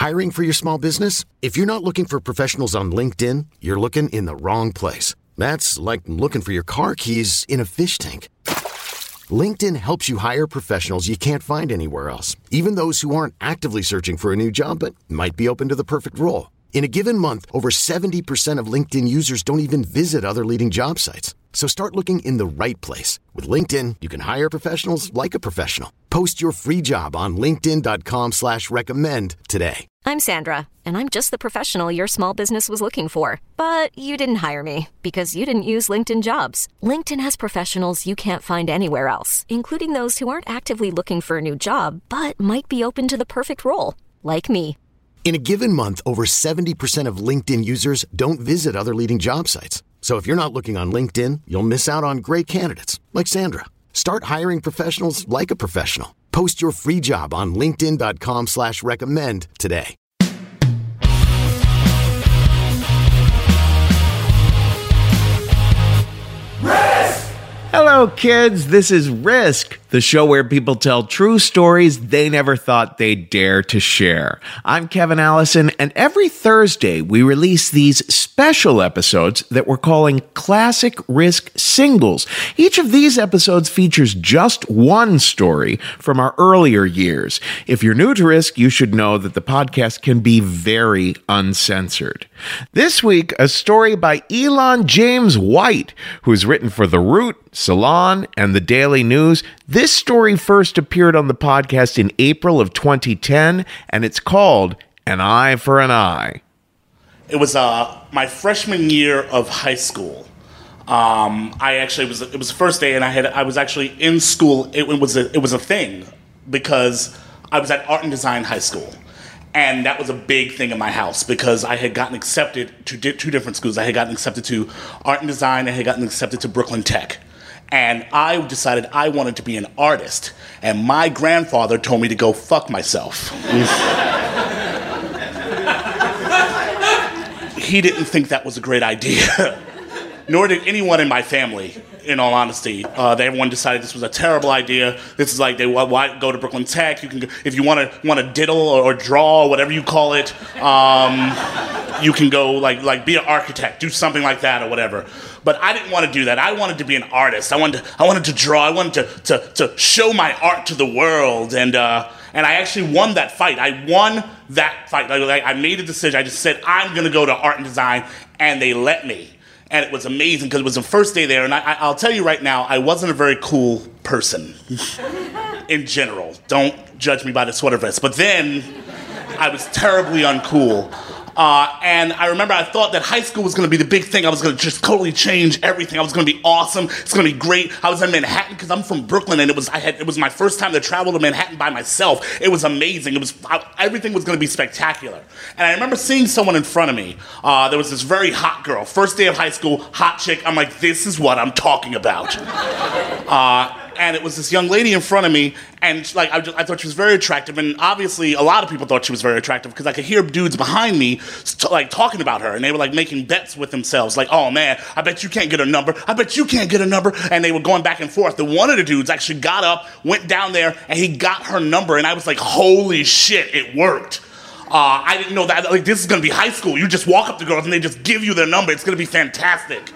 Hiring for your small business? If you're not looking for professionals on LinkedIn, you're looking in the wrong place. That's like looking for your car keys in a fish tank. LinkedIn helps you hire professionals you can't find anywhere else, even those who aren't actively searching for a new job but might be open to the perfect role. In a given month, over 70% of LinkedIn users don't even visit other leading job sites. So start looking in the right place. With LinkedIn, you can hire professionals like a professional. Post your free job on linkedin.com/recommend today. I'm Sandra, and I'm just the professional your small business was looking for. But you didn't hire me because you didn't use LinkedIn Jobs. LinkedIn has professionals you can't find anywhere else, including those who aren't actively looking for a new job, but might be open to the perfect role, like me. In a given month, over 70% of LinkedIn users don't visit other leading job sites. So if you're not looking on LinkedIn, you'll miss out on great candidates like Sandra. Start hiring professionals like a professional. Post your free job on linkedin.com/recommend today. Hello, kids. This is Risk, the show where people tell true stories they never thought they'd dare to share. I'm Kevin Allison, and every Thursday we release these special episodes that we're calling Classic Risk Singles. Each of these episodes features just one story from our earlier years. If you're new to Risk, you should know that the podcast can be very uncensored. This week, a story by Elon James White, who's written for The Root, Salon, and The Daily News. This story first appeared on the podcast in April of 2010, and it's called An Eye for an Eye. It was my freshman year of high school. It was the first day, and I was actually in school. It was a thing because I was at Art and Design High School. And that was a big thing in my house because I had gotten accepted to two different schools. I had gotten accepted to Art and Design, and I had gotten accepted to Brooklyn Tech. And I decided I wanted to be an artist. And my grandfather told me to go fuck myself. He didn't think that was a great idea. Nor did anyone in my family, in all honesty. Everyone decided this was a terrible idea. This is like, why go to Brooklyn Tech? You can go, if you want to diddle or draw, or whatever you call it, you can go like be an architect, do something like that or whatever. But I didn't want to do that. I wanted to be an artist. I wanted to draw. I wanted to show my art to the world. And I actually won that fight. I won that fight. I made a decision. I just said, I'm going to go to Art and Design, and they let me. And it was amazing because it was the first day there. And I'll tell you right now, I wasn't a very cool person in general. Don't judge me by the sweater vest. But then I was terribly uncool. And I remember I thought that high school was going to be the big thing. I was going to just totally change everything. I was going to be awesome. It's going to be great. I was in Manhattan because I'm from Brooklyn, and it was my first time to travel to Manhattan by myself. It was amazing. Everything was going to be spectacular. And I remember seeing someone in front of me. There was this very hot girl. First day of high school, hot chick. I'm like, this is what I'm talking about. And it was this young lady in front of me, and I thought she was very attractive, and obviously a lot of people thought she was very attractive because I could hear dudes behind me talking about her, and they were making bets with themselves, oh man, I bet you can't get a number, I bet you can't get a number, and they were going back and forth. And one of the dudes actually got up, went down there, and he got her number, and I was like, holy shit, it worked. I didn't know that, this is gonna be high school. You just walk up to girls and they just give you their number. It's gonna be fantastic.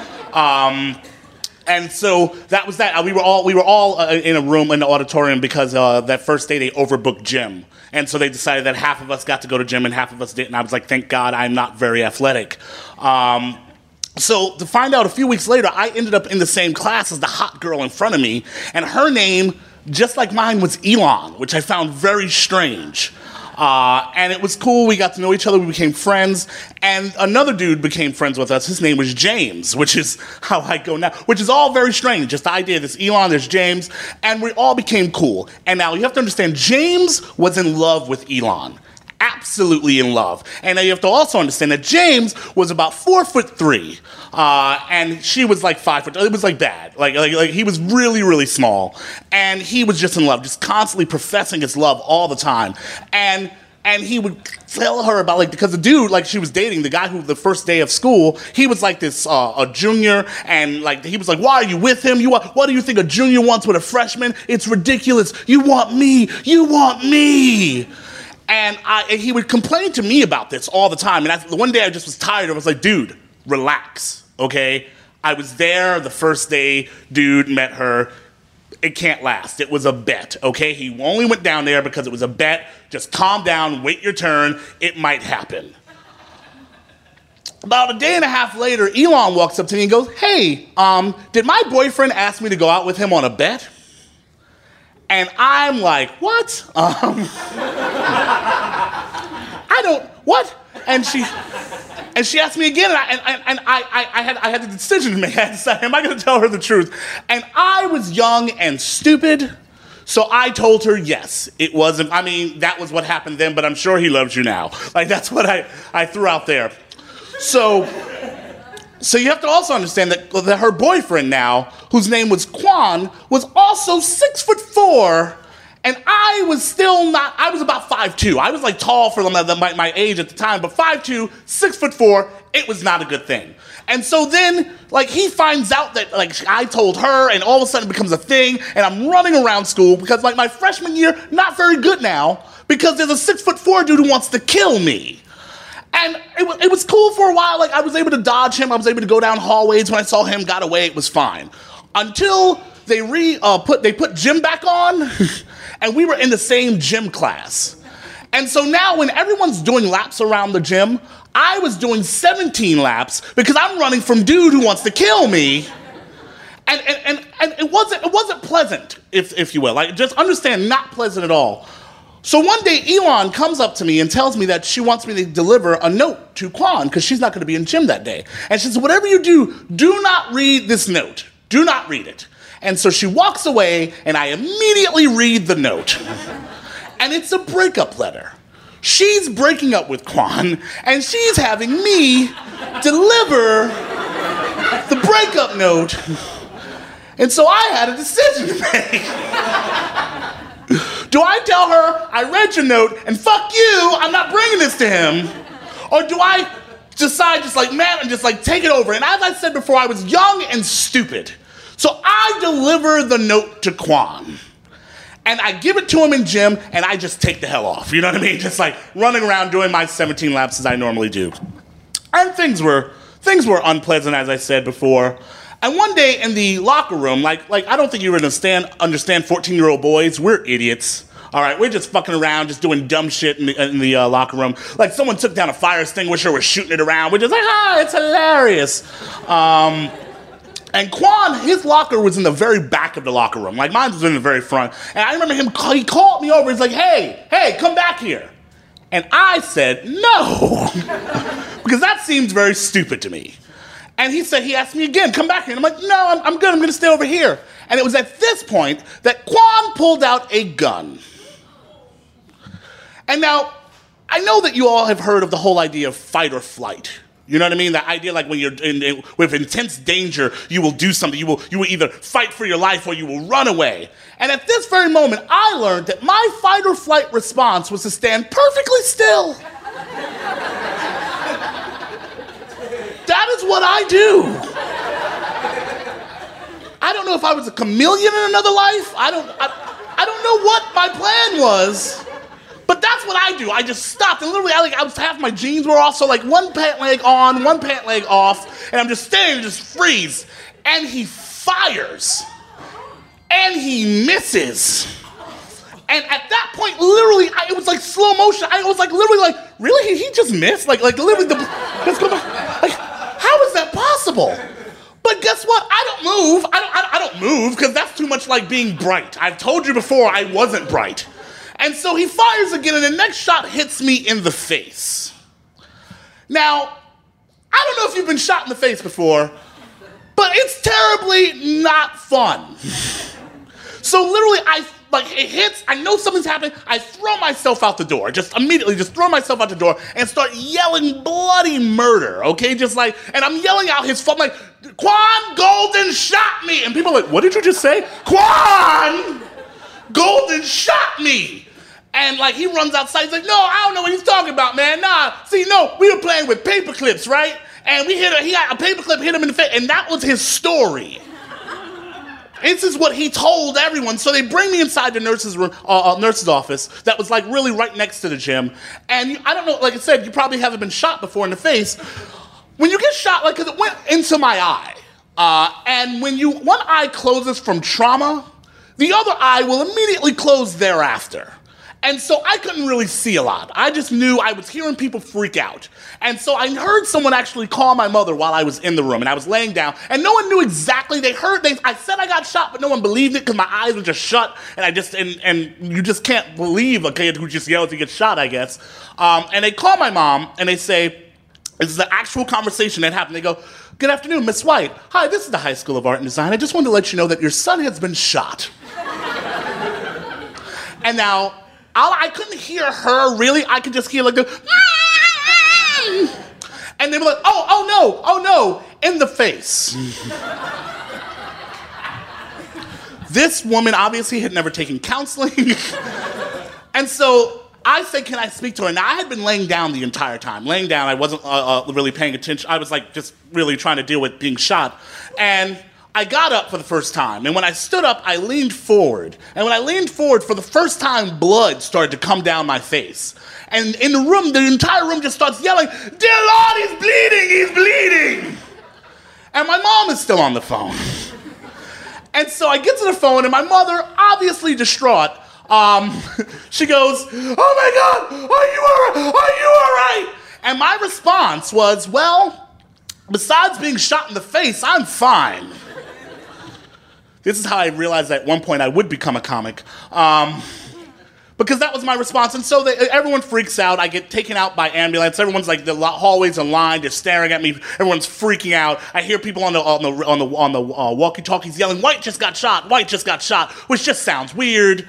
And so that was that. We were all in a room in the auditorium because that first day they overbooked gym. And so they decided that half of us got to go to gym and half of us didn't. I was like, thank God I'm not very athletic. So to find out a few weeks later, I ended up in the same class as the hot girl in front of me. And her name, just like mine, was Elon, which I found very strange. And it was cool. We got to know each other. We became friends. And another dude became friends with us. His name was James, which is how I go now, which is all very strange. Just the idea, there's Elon, there's James, and we all became cool. And now you have to understand, James was in love with Elon. Absolutely in love. And now you have to also understand that James was about 4'3", and she was 5 foot. It was bad. Like he was really, really small, and he was just in love, just constantly professing his love all the time. And he would tell her about because the dude she was dating, the guy who the first day of school, he was this a junior, and he was why are you with him? What do you think a junior wants with a freshman? It's ridiculous. You want me. And he would complain to me about this all the time. And one day I just was tired. I was like, dude, relax, okay? I was there the first day, dude, met her. It can't last. It was a bet, okay? He only went down there because it was a bet. Just calm down, wait your turn. It might happen. About a day and a half later, Elon walks up to me and goes, hey, did my boyfriend ask me to go out with him on a bet? And I'm like, what? What? And she asked me again, and I had the decision to make. I had to decide, am I going to tell her the truth? And I was young and stupid, so I told her yes. It wasn't, that was what happened then, but I'm sure he loves you now. Like, that's what I threw out there. So you have to also understand that her boyfriend now, whose name was Quan, was also 6'4", and I was about 5'2". I was like tall for my age at the time, but 5'2", 6'4", it was not a good thing. And so then, he finds out that, I told her, and all of a sudden it becomes a thing, and I'm running around school because, my freshman year, not very good now, because there's a 6'4" dude who wants to kill me. And it was cool for a while. I was able to dodge him. I was able to go down hallways. When I saw him, got away, it was fine. Until they put gym back on, and we were in the same gym class. And so now when everyone's doing laps around the gym, I was doing 17 laps because I'm running from dude who wants to kill me. And it wasn't pleasant, if you will. Just understand, not pleasant at all. So one day, Elon comes up to me and tells me that she wants me to deliver a note to Quan because she's not going to be in gym that day. And she says, whatever you do not read this note. Do not read it. And so she walks away, and I immediately read the note. And it's a breakup letter. She's breaking up with Quan, and she's having me deliver the breakup note. And so I had a decision to make. Do I tell her, I read your note, and fuck you, I'm not bringing this to him? Or do I decide and take it over? And as I said before, I was young and stupid. So I deliver the note to Quan. And I give it to him in gym, and I just take the hell off. You know what I mean? Just running around doing my 17 laps as I normally do. And things were unpleasant, as I said before. And one day in the locker room, I don't think you understand 14-year-old boys. We're idiots. All right, we're just fucking around, just doing dumb shit in the locker room. Someone took down a fire extinguisher, we're shooting it around. We're just it's hilarious. And Quan, his locker was in the very back of the locker room. Mine was in the very front. And I remember he called me over. He's like, hey, come back here. And I said, no, because that seems very stupid to me. And he asked me again, come back here. And I'm like, no, I'm good. I'm going to stay over here. And it was at this point that Quan pulled out a gun. And now, I know that you all have heard of the whole idea of fight or flight. You know what I mean? That idea when you're with intense danger, you will do something. You will either fight for your life or you will run away. And at this very moment, I learned that my fight or flight response was to stand perfectly still. That is what I do. I don't know if I was a chameleon in another life. I don't know what my plan was, but that's what I do. I just stopped and literally, half my jeans were off, so one pant leg on, one pant leg off, and I'm just standing, just freeze. And he fires, and he misses. And at that point, literally, it was slow motion. I was literally really? He just missed? Literally, let's go back. How is that possible? But guess what? I don't move. I don't move because that's too much like being bright. I've told you before I wasn't bright. And so he fires again, and the next shot hits me in the face. Now, I don't know if you've been shot in the face before, but it's terribly not fun. So literally, it hits, I know something's happening, I throw myself out the door, just immediately throw myself out the door and start yelling bloody murder, okay? And I'm yelling out his phone, Quan Golden shot me! And people are like, what did you just say? Quan Golden shot me! And he runs outside, he's like, no, I don't know what he's talking about, man, nah. See, no, we were playing with paper clips, right? And he got a paper clip hit him in the face, and that was his story. This is what he told everyone. So they bring me inside the nurse's room, nurse's office that was like really right next to the gym. And I don't know, like I said, you probably haven't been shot before in the face. When you get shot, like, 'cause it went into my eye. And when one eye closes from trauma, the other eye will immediately close thereafter. And so I couldn't really see a lot. I just knew I was hearing people freak out. And so I heard someone actually call my mother while I was in the room, and I was laying down, and no one knew exactly. I said I got shot, but no one believed it because my eyes were just shut, and you just can't believe a kid who just yells he gets shot, I guess. And they call my mom, and they say, this is the actual conversation that happened. They go, "Good afternoon, Miss White. Hi, this is the High School of Art and Design. I just wanted to let you know that your son has been shot." And now, I couldn't hear her really. I could just hear like the, and they were like, oh no, in the face. This woman obviously had never taken counseling. And so I said, "Can I speak to her?" Now, I had been laying down the entire time. Laying down, I wasn't really paying attention. I was like just really trying to deal with being shot. And I got up for the first time, and when I stood up, I leaned forward. And when I leaned forward, for the first time, blood started to come down my face. And in the room, the entire room just starts yelling, "Dear Lord, he's bleeding, he's bleeding!" And my mom is still on the phone. And so I get to the phone, and my mother, obviously distraught, she goes, "Oh my God, are you all right? And my response was, well, besides being shot in the face, I'm fine. This is how I realized that at one point I would become a comic. Because that was my response. And so everyone freaks out. I get taken out by ambulance. Everyone's like, the hallways are lined. They're staring at me. Everyone's freaking out. I hear people on the walkie-talkies yelling, "White just got shot. White just got shot," which just sounds weird.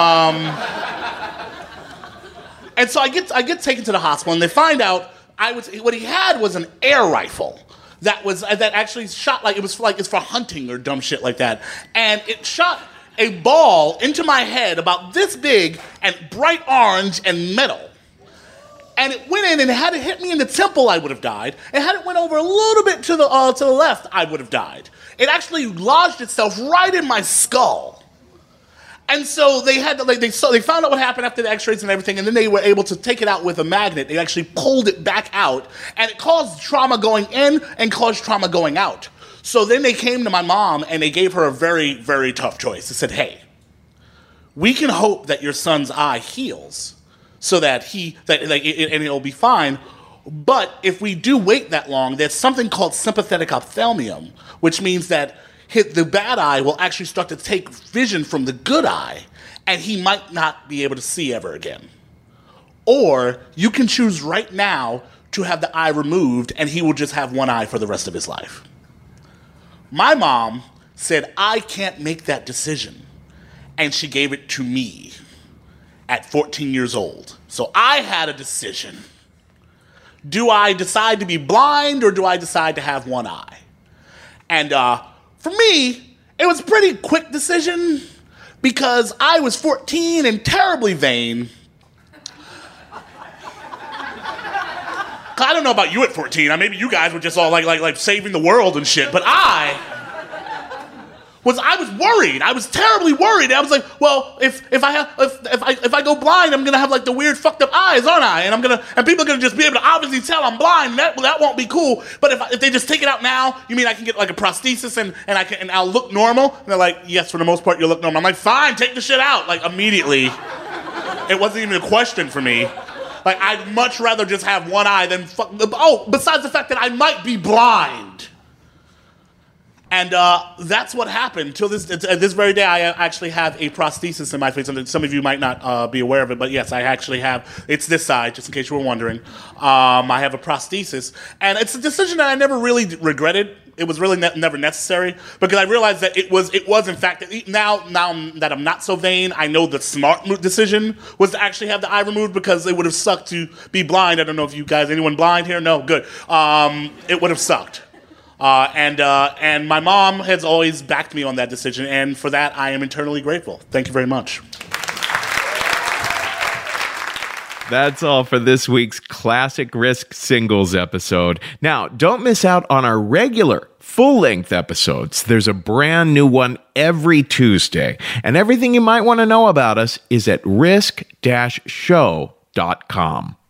And so I get taken to the hospital, and they find out what he had was an air rifle. That actually shot it's for hunting or dumb shit like that. And it shot a ball into my head about this big and bright orange and metal. And it went in, and had it hit me in the temple, I would have died. And had it went over a little bit to the left, I would have died. It actually lodged itself right in my skull. And so they had to, they found out what happened after the x-rays and everything, and then they were able to take it out with a magnet. They actually pulled it back out, and it caused trauma going in and caused trauma going out. So then they came to my mom, and they gave her a very, very tough choice. They said, "Hey, we can hope that your son's eye heals so that it'll be fine. But if we do wait that long, there's something called sympathetic ophthalmia, which means that the bad eye will actually start to take vision from the good eye, and he might not be able to see ever again. Or you can choose right now to have the eye removed, and he will just have one eye for the rest of his life." My mom said, "I can't make that decision." And she gave it to me at 14 years old. So I had a decision. Do I decide to be blind, or do I decide to have one eye? And for me, it was a pretty quick decision because I was 14 and terribly vain. I don't know about you at 14. Maybe you guys were just all like saving the world and shit, but I was worried. I was terribly worried. I was like, well, if I go blind, I'm gonna have like the weird fucked up eyes, aren't I? And people are gonna just be able to obviously tell I'm blind. That won't be cool. But if they just take it out now, you mean I can get like a prosthesis and I'll look normal? And they're like, "Yes, for the most part, you'll look normal." I'm like, "Fine, take the shit out." Like immediately, it wasn't even a question for me. Like I'd much rather just have one eye than besides the fact that I might be blind. And that's what happened. Till this very day, I actually have a prosthesis in my face. And some of you might not be aware of it, but yes, I actually have. It's this side, just in case you were wondering. I have a prosthesis. And it's a decision that I never really regretted. It was really never necessary, because I realized that it was in fact, now that I'm not so vain, I know the smart decision was to actually have the eye removed, because it would have sucked to be blind. I don't know if you guys, anyone blind here? No, good. It would have sucked. And my mom has always backed me on that decision, and for that I am eternally grateful. Thank you very much. That's all for this week's Classic Risk Singles episode. Now, don't miss out on our regular full-length episodes. There's a brand new one every Tuesday. And everything you might want to know about us is at risk-show.com.